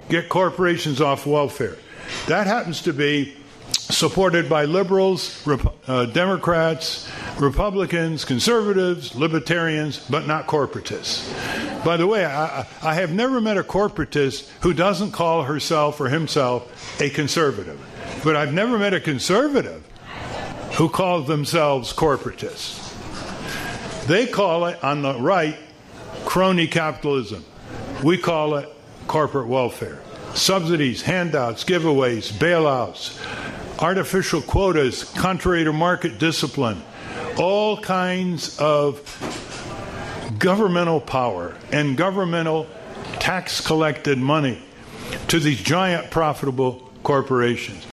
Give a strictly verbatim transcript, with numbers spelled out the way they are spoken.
get corporations off welfare. That happens to be supported by liberals, Rep- uh, Democrats, Republicans, conservatives, libertarians, but not corporatists. By the way, I, I have never met a corporatist who doesn't call herself or himself a conservative. But I've never met a conservative who calls themselves corporatists. They call it, on the right, crony capitalism. We call it corporate welfare. Subsidies, handouts, giveaways, bailouts, artificial quotas, contrary to market discipline, all kinds of governmental power and governmental tax-collected money to these giant profitable corporations.